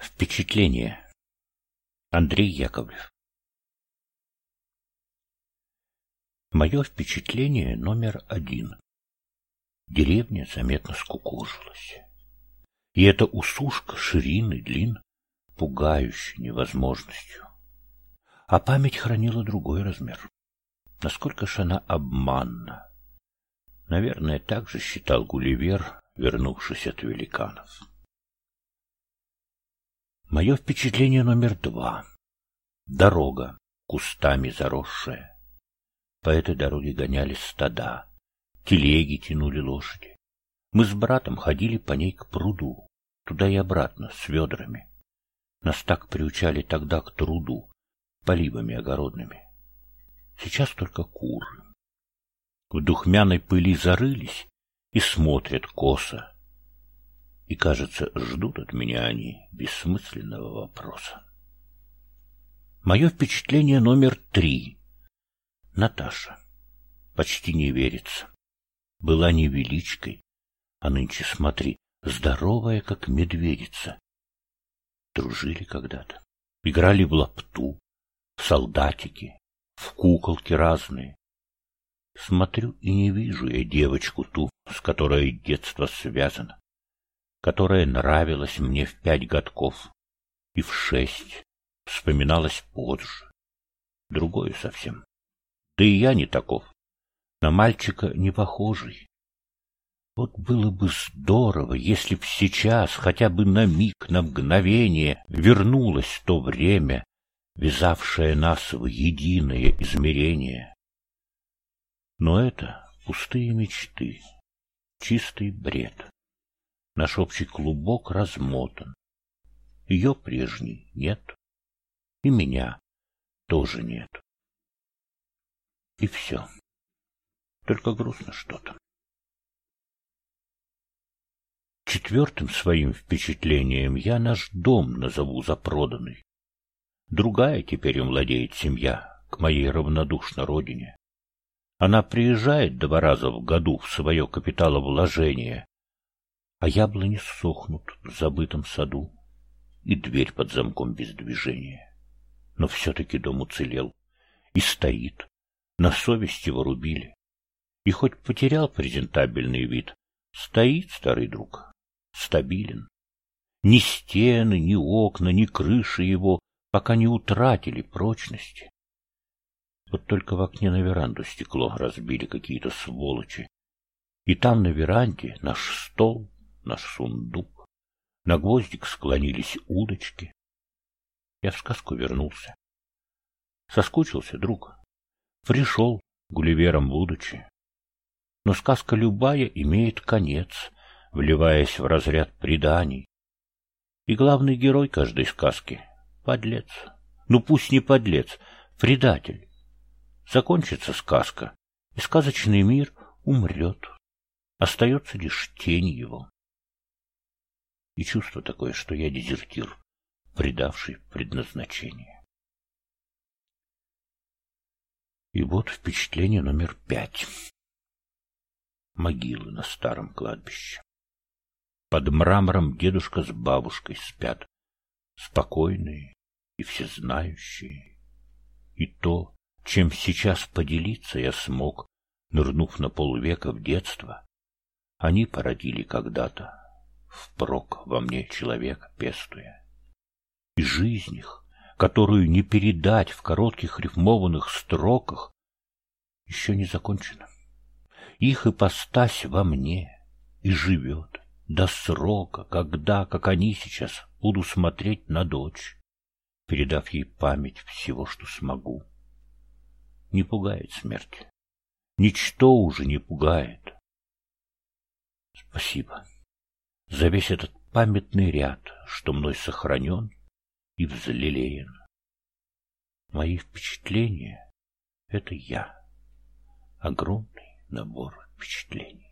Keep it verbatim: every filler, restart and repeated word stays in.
Впечатление. Андрей Яковлев. Мое впечатление номер один. Деревня заметно скукожилась. И эта усушка ширин и длин, пугающей невозможностью. А память хранила другой размер. Насколько ж она обманна. Наверное, так же считал Гулливер, вернувшись от великанов. Мое впечатление номер два. Дорога, кустами заросшая. По этой дороге гонялись стада, телеги тянули лошади. Мы с братом ходили по ней к пруду, туда и обратно, с ведрами. Нас так приучали тогда к труду, поливами огородными. Сейчас только куры. В духмяной пыли зарылись и смотрят косо. И, кажется, ждут от меня они бессмысленного вопроса. Мое впечатление номер три. Наташа. Почти не верится. Была невеличкой, а нынче, смотри, здоровая, как медведица. Дружили когда-то, играли в лапту, в солдатики, в куколки разные. Смотрю и не вижу я девочку ту, с которой детство связано, которая нравилась мне в пять годков и в шесть, вспоминалась позже. Другое совсем. Да и я не таков, на мальчика не похожий. Вот было бы здорово, если б сейчас, хотя бы на миг, на мгновение, вернулось то время, вязавшее нас в единое измерение. Но это пустые мечты, чистый бред. Наш общий клубок размотан. Ее прежней нет, и меня тоже нет. И все. Только грустно что-то. Четвертым своим впечатлением я наш дом назову запроданный. Другая теперь им владеет семья, к моей равнодушной родине. Она приезжает два раза в году в свое капиталовложение, а яблони сохнут в забытом саду, и дверь под замком без движения. Но все-таки дом уцелел и стоит, на совесть его рубили. И хоть потерял презентабельный вид, стоит старый друг, стабилен. Ни стены, ни окна, ни крыши его пока не утратили прочности. Вот только в окне на веранду стекло разбили какие-то сволочи. И там на веранде наш стол, наш сундук, на гвоздик склонились удочки. Я в сказку вернулся. Соскучился, друг. Пришел, Гулливером будучи. Но сказка любая имеет конец, вливаясь в разряд преданий. И главный герой каждой сказки — подлец. Ну пусть не подлец, предатель. Закончится сказка, и сказочный мир умрет. Остается лишь тень его. И чувство такое, что я дезертир, предавший предназначение. И вот впечатление номер пять. Могилы на старом кладбище. Под мрамором дедушка с бабушкой спят, спокойные и всезнающие. И то, чем сейчас поделиться я смог, нырнув на полвека в детство, они породили когда-то, впрок во мне человека пестуя. И жизнь их, которую не передать в коротких рифмованных строках, еще не закончена. Их ипостась во мне и живет до срока, когда, как они сейчас, буду смотреть на дочь, передав ей память всего, что смогу. Не пугает смерть. Ничто уже не пугает. Спасибо за весь этот памятный ряд, что мной сохранен и взлелеян. Мои впечатления — это я. Огромный набор впечатлений.